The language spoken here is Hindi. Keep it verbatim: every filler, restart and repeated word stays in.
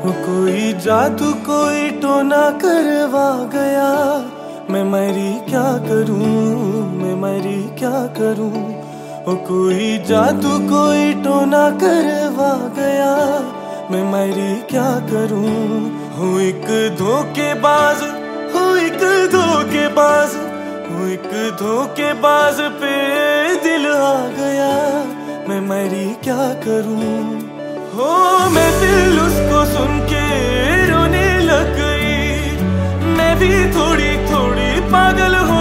कोई जादू कोई टोना करवा गया, मैं मरी क्या करूं, मैं मरी क्या करूं। ओ कोई जादू कोई टोना करवा गया, मैं मरी क्या करूं। हूँ एक धोखेबाज, हूँ एक धोखेबाज, हूँ एक धोखेबाज पे दिल आ गया, मैं मरी क्या करूं। हो मैं दिल उसको सुन के रोने लग गई, मैं भी थोड़ी थोड़ी पागल हो